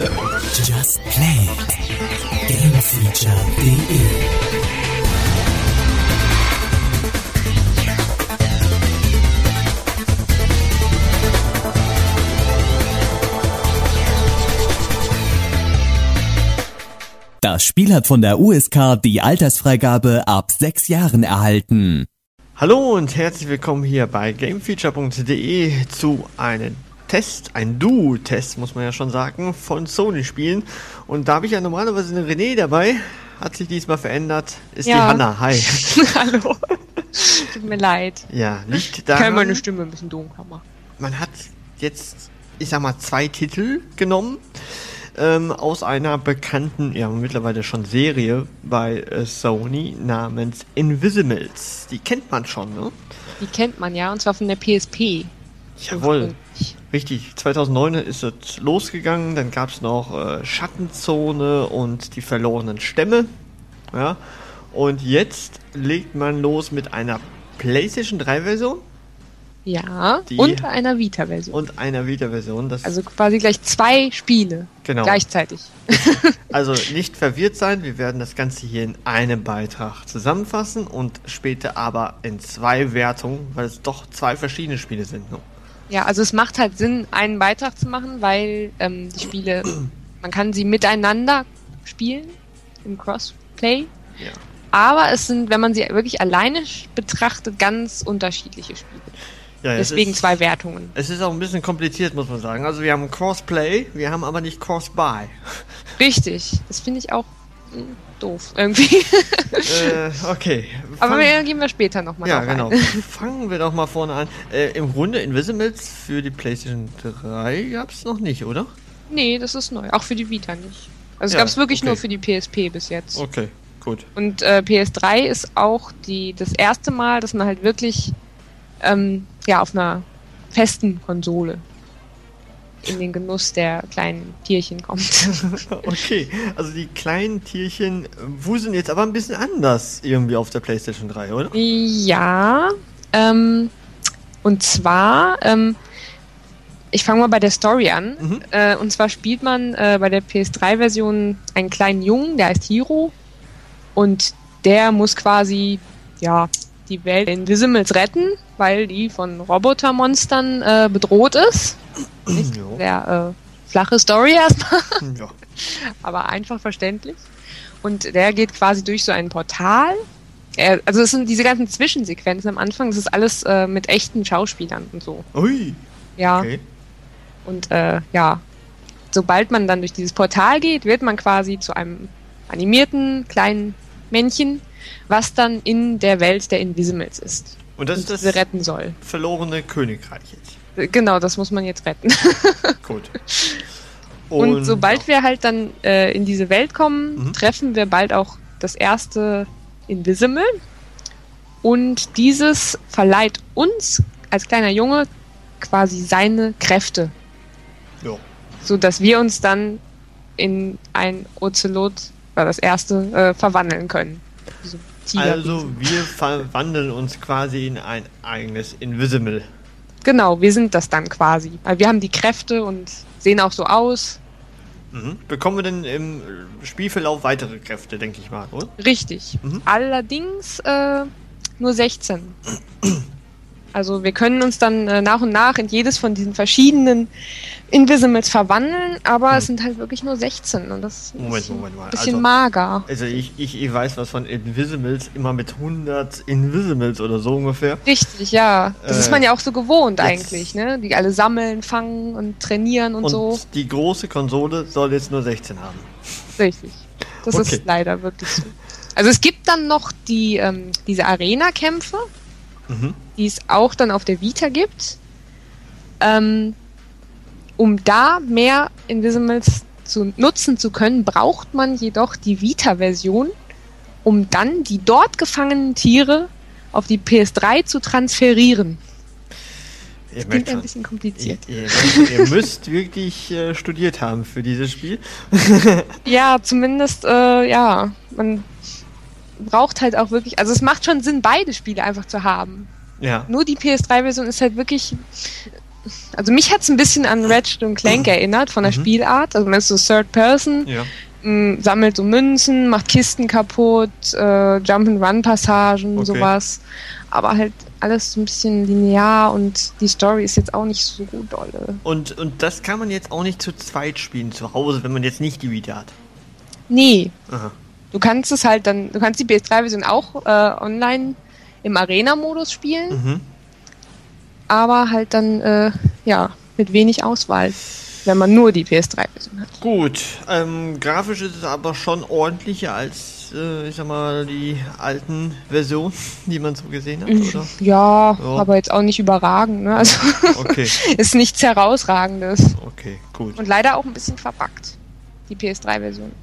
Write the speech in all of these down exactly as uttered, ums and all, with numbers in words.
Just Play. Gamefeature punkt de Das Spiel hat von der U S K die Altersfreigabe ab sechs Jahren erhalten. Hallo und herzlich willkommen hier bei Gamefeature punkt de zu einem Test, ein Duo-Test, muss man ja schon sagen, von Sony-Spielen. Und da habe ich ja normalerweise eine René dabei, hat sich diesmal verändert, ist ja. Die Hanna. Hi. Hallo. Tut mir leid. Ja, liegt daran, ich kann meine Stimme ein bisschen dunkler machen. Man hat jetzt, ich sag mal, zwei Titel genommen. Ähm, aus einer bekannten, ja mittlerweile schon Serie bei äh, Sony namens Invisimals. Die kennt man schon, ne? Die kennt man, ja, und zwar von der P S P. Jawohl, richtig. zweitausendneun ist es losgegangen, dann gab es noch äh, Schattenzone und die verlorenen Stämme. Ja, und jetzt legt man los mit einer PlayStation drei Version. Ja, die, und einer Vita-Version. Und einer Vita-Version. Das also quasi gleich zwei Spiele genau. gleichzeitig. Also nicht verwirrt sein, wir werden das Ganze hier in einem Beitrag zusammenfassen und später aber in zwei Wertungen, weil es doch zwei verschiedene Spiele sind. Ne? Ja, also es macht halt Sinn, einen Beitrag zu machen, weil ähm, die Spiele, man kann sie miteinander spielen, im Crossplay. Ja. Aber es sind, wenn man sie wirklich alleine betrachtet, ganz unterschiedliche Spiele. Ja, deswegen ist, zwei Wertungen. Es ist auch ein bisschen kompliziert, muss man sagen. Also wir haben Crossplay, wir haben aber nicht Crossbuy. Richtig, das finde ich auch mh, doof irgendwie. Äh, okay. Aber wir, gehen wir später nochmal ja, drauf genau. ein. Fangen wir doch mal vorne an. Äh, Im Grunde Invisimals für die PlayStation drei gab es noch nicht, oder? Nee, das ist neu. Auch für die Vita nicht. Also es ja, gab es wirklich okay. nur für die P S P bis jetzt. Okay, gut. Und äh, P S drei ist auch die das erste Mal, dass man halt wirklich ähm, ja, auf einer festen Konsole in den Genuss der kleinen Tierchen kommt. Okay, also die kleinen Tierchen wuseln jetzt aber ein bisschen anders irgendwie auf der PlayStation drei, oder? Ja, ähm, und zwar, ähm, ich fange mal bei der Story an. Mhm. Äh, und zwar spielt man äh, bei der P S drei Version einen kleinen Jungen, der heißt Hiro. Und der muss quasi, ja, die Welt der Invisimals retten, weil die von Robotermonstern äh, bedroht ist. Nicht sehr äh, flache Story erstmal, ja. aber einfach verständlich. Und der geht quasi durch so ein Portal. Er, also es sind diese ganzen Zwischensequenzen am Anfang, das ist alles äh, mit echten Schauspielern und so. Ui. Ja. Okay. Und äh, ja, sobald man dann durch dieses Portal geht, wird man quasi zu einem animierten kleinen Männchen, was dann in der Welt der Invisimals ist. Und das ist das retten soll. Verlorene Königreich jetzt. Genau, das muss man jetzt retten. Gut. Und, Und sobald ja. wir halt dann äh, in diese Welt kommen, mhm. treffen wir bald auch das erste Invisimal. Und dieses verleiht uns als kleiner Junge quasi seine Kräfte. Ja. So dass wir uns dann in ein Ocelot, war das erste, äh, verwandeln können. So also wir verwandeln uns quasi in ein eigenes Invisimal. Genau, wir sind das dann quasi. Weil wir haben die Kräfte und sehen auch so aus. Mhm. Bekommen wir denn im Spielverlauf weitere Kräfte, denke ich mal, oder? Richtig. Mhm. Allerdings äh, nur sechzehn. Also wir können uns dann äh, nach und nach in jedes von diesen verschiedenen Invisimals verwandeln, aber hm. es sind halt wirklich nur sechzehn und das Moment, ist ein Moment, Moment. bisschen also, mager. Also ich, ich, ich weiß was von Invisimals, immer mit hundert Invisimals oder so ungefähr. Richtig, ja. Das äh, ist man ja auch so gewohnt jetzt, eigentlich, ne? Die alle sammeln, fangen und trainieren und, und so. Und die große Konsole soll jetzt nur sechzehn haben. Richtig. Das okay. ist leider wirklich so. Also es gibt dann noch die ähm, diese Arena-Kämpfe, mhm. die es auch dann auf der Vita gibt. Ähm, um da mehr Invisimals zu nutzen zu können, braucht man jedoch die Vita-Version, um dann die dort gefangenen Tiere auf die P S drei zu transferieren. Das klingt ein bisschen kompliziert. Ihr, ihr, ihr müsst wirklich äh, studiert haben für dieses Spiel. Ja, zumindest, äh, ja, man braucht halt auch wirklich, also es macht schon Sinn, beide Spiele einfach zu haben. Ja. Nur die P S drei Version ist halt wirklich also mich hat es ein bisschen an Ratchet und Clank erinnert, von der mhm. Spielart. Also man ist so Third Person, ja. m, sammelt so Münzen, macht Kisten kaputt, äh, Jump-and-Run-Passagen, okay. sowas. Aber halt alles so ein bisschen linear und die Story ist jetzt auch nicht so gut dolle. Und, und das kann man jetzt auch nicht zu zweit spielen, zu Hause, wenn man jetzt nicht die Vita hat? Nee. Aha. Du kannst es halt dann, du kannst die P S drei Version auch äh, online im Arena-Modus spielen, mhm. aber halt dann, äh, ja, mit wenig Auswahl, wenn man nur die P S drei Version hat. Gut, ähm, grafisch ist es aber schon ordentlicher als, äh, ich sag mal, die alten Versionen, die man so gesehen hat, oder? Ja, ja. aber jetzt auch nicht überragend, ne? Also, okay. ist nichts Herausragendes. Okay, gut. Und leider auch ein bisschen verpackt, die P S drei Version.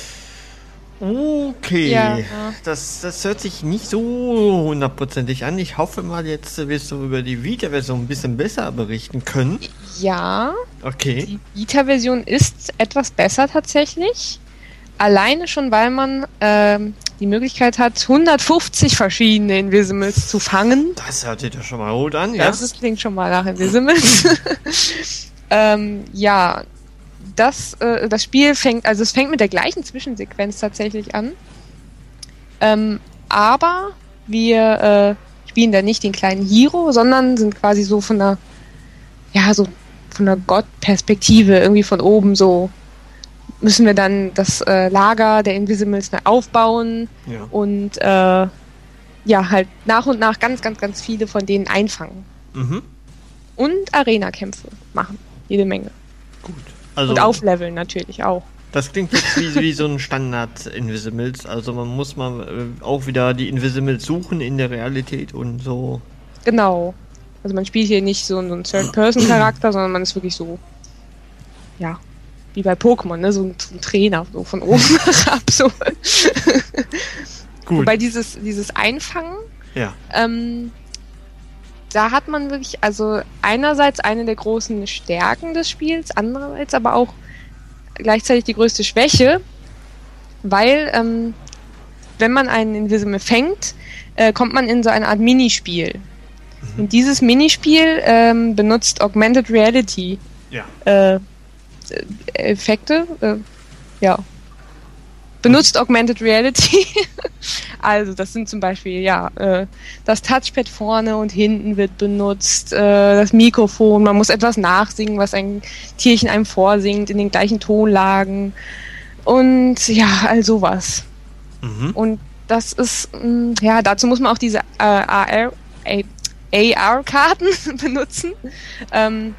Okay, ja, ja. Das, das hört sich nicht so hundertprozentig an. Ich hoffe mal, jetzt wirst du über die Vita-Version ein bisschen besser berichten können. Ja, okay. Die Vita-Version ist etwas besser tatsächlich. Alleine schon, weil man ähm, die Möglichkeit hat, hundertfünfzig verschiedene Invisimals zu fangen. Das hört sich doch schon mal gut an, ja? Das ist, klingt schon mal nach Invisimals. ähm, ja, Das, äh, das Spiel fängt, also es fängt mit der gleichen Zwischensequenz tatsächlich an. Ähm, aber wir äh, spielen da nicht den kleinen Hiro, sondern sind quasi so von der, ja, so von der Gott-Perspektive, irgendwie von oben so, müssen wir dann das äh, Lager der Invisimals neu aufbauen ja. und äh, ja, halt nach und nach ganz, ganz, ganz viele von denen einfangen. Mhm. Und Arena-Kämpfe machen. Jede Menge. Gut. Also, und aufleveln natürlich auch. Das klingt jetzt wie, wie so ein Standard-Invisimals. Also man muss mal äh, auch wieder die Invisimals suchen in der Realität und so. Genau. Also man spielt hier nicht so, so einen Third-Person-Charakter, sondern man ist wirklich so, ja, wie bei Pokémon, ne? So ein, so ein Trainer, so von oben herab. So. Gut. Wobei dieses, dieses Einfangen, ja. ähm, da hat man wirklich, also einerseits eine der großen Stärken des Spiels, andererseits aber auch gleichzeitig die größte Schwäche, weil ähm, wenn man einen Invisimal fängt, äh, kommt man in so eine Art Minispiel. Mhm. Und dieses Minispiel ähm, benutzt Augmented Reality ja. äh, Effekte, äh, ja. Benutzt Augmented Reality. Also das sind zum Beispiel, ja, äh, das Touchpad vorne und hinten wird benutzt, äh, das Mikrofon, man muss etwas nachsingen, was ein Tierchen einem vorsingt, in den gleichen Tonlagen und ja, all sowas. Mhm. Und das ist, mh, ja, dazu muss man auch diese äh, A R, A R-Karten benutzen. Ähm,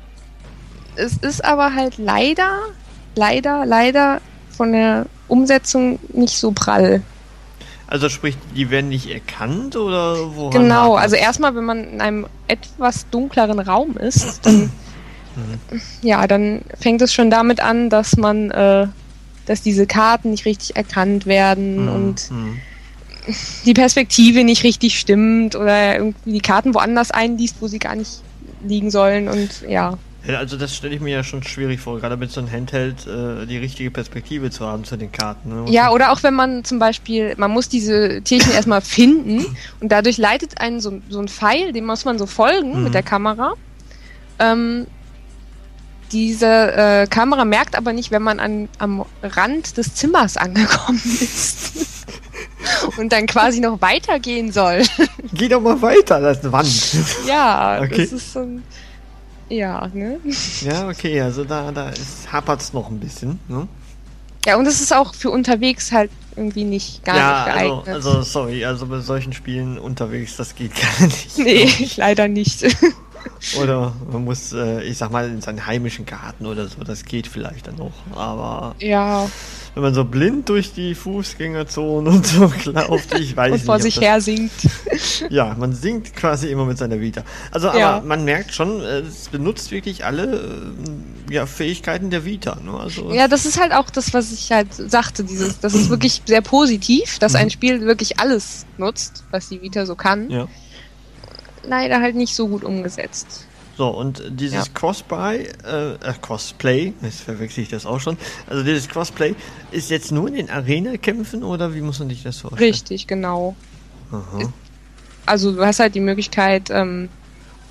es ist aber halt leider, leider, leider von der Umsetzung nicht so prall. Also sprich, die werden nicht erkannt oder woran? Genau, also erstmal, wenn man in einem etwas dunkleren Raum ist, dann, mhm. ja, dann fängt es schon damit an, dass man, äh, dass diese Karten nicht richtig erkannt werden mhm. und mhm. die Perspektive nicht richtig stimmt oder irgendwie die Karten woanders einliest, wo sie gar nicht liegen sollen und ja. Also das stelle ich mir ja schon schwierig vor, gerade mit so einem Handheld äh, die richtige Perspektive zu haben zu den Karten. Ne? Ja, oder auch wenn man zum Beispiel, man muss diese Tierchen erstmal finden und dadurch leitet einen so, so ein Pfeil, dem muss man so folgen mhm. mit der Kamera. Ähm, diese äh, Kamera merkt aber nicht, wenn man an, am Rand des Zimmers angekommen ist und dann quasi noch weitergehen soll. Geh doch mal weiter, das ist eine Wand. Ja, okay. Das ist so ein... Ja, ne? Ja, okay, also da, da hapert es noch ein bisschen, ne? Ja, und es ist auch für unterwegs halt irgendwie nicht gar ja, nicht geeignet. Also, also, sorry, also bei solchen Spielen unterwegs, das geht gar nicht. Nee, leider nicht. Oder man muss, äh, ich sag mal, in seinen heimischen Garten oder so, das geht vielleicht dann noch, aber... Ja... Wenn man so blind durch die Fußgängerzone und so lauft, ich weiß nicht. Und vor nicht, sich her singt. Ja, man singt quasi immer mit seiner Vita. Also, aber ja. man merkt schon, es benutzt wirklich alle ja, Fähigkeiten der Vita. Ne? Also, ja, das ist halt auch das, was ich halt sagte. Dieses, das ist wirklich sehr positiv, dass ein Spiel wirklich alles nutzt, was die Vita so kann. Ja. Leider halt nicht so gut umgesetzt. So, und dieses ja. Crossplay, äh, äh, Crossplay, jetzt verwechsel ich das auch schon, also dieses Crossplay ist jetzt nur in den Arena-Kämpfen oder wie muss man sich das vorstellen? Richtig, genau. Aha. Also du hast halt die Möglichkeit, ähm,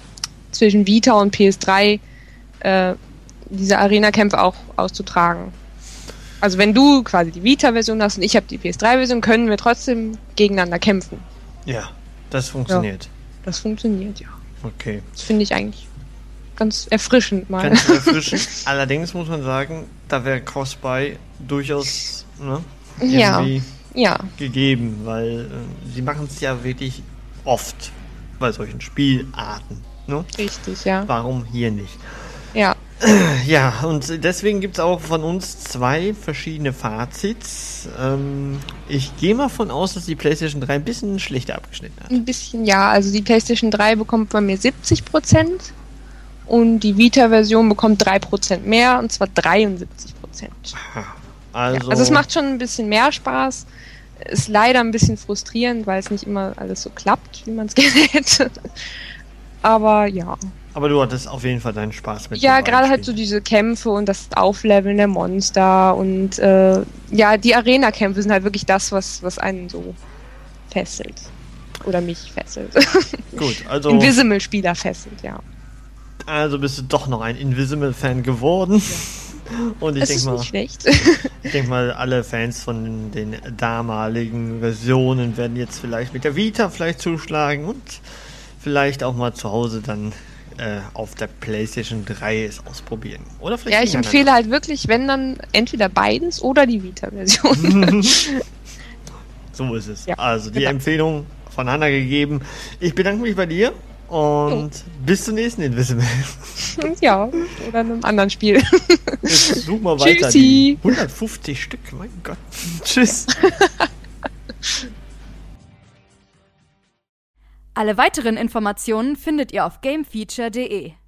zwischen Vita und P S drei äh, diese Arena-Kämpfe auch auszutragen. Also wenn du quasi die Vita-Version hast und ich habe die P S drei-Version, können wir trotzdem gegeneinander kämpfen. Ja, das funktioniert. Ja, das funktioniert, ja. Okay. Das finde ich eigentlich ganz erfrischend mal. Ganz erfrischend. Allerdings muss man sagen, da wäre Cross-Buy durchaus ne, irgendwie ja. Ja. gegeben, weil äh, sie machen es ja wirklich oft bei solchen Spielarten. Ne? Richtig, ja. Warum hier nicht? Ja. Ja, und deswegen gibt es auch von uns zwei verschiedene Fazits. Ähm, ich gehe mal von aus, dass die PlayStation drei ein bisschen schlechter abgeschnitten hat. Ein bisschen, ja. Also die PlayStation drei bekommt bei mir siebzig Prozent und die Vita-Version bekommt drei Prozent mehr, und zwar dreiundsiebzig Prozent. Also, ja, also es macht schon ein bisschen mehr Spaß. Ist leider ein bisschen frustrierend, weil es nicht immer alles so klappt, wie man es gerne hätte. Aber ja. Aber du hattest auf jeden Fall deinen Spaß mit. Ja, gerade halt so diese Kämpfe und das Aufleveln der Monster und äh, ja, die Arena-Kämpfe sind halt wirklich das, was, was einen so fesselt. Oder mich fesselt. Gut, also... Invisible-Spieler fesselt, ja. Also bist du doch noch ein Invisible-Fan geworden. Ja. Und ich denke mal, nicht schlecht. ich denke mal, alle Fans von den damaligen Versionen werden jetzt vielleicht mit der Vita vielleicht zuschlagen und vielleicht auch mal zu Hause dann äh, auf der PlayStation drei es ausprobieren. Oder vielleicht ja, ich empfehle halt wirklich, wenn dann entweder beides oder die Vita-Version. So ist es. Ja, also die genau. Empfehlung von Hanna gegeben. Ich bedanke mich bei dir und jo. bis zum nächsten Invisible. Ja, oder in einem anderen Spiel. Jetzt such mal weiter. Tschüssi. Die hundertfünfzig Stück, mein Gott. Tschüss. Alle weiteren Informationen findet ihr auf gamefeature punkt de.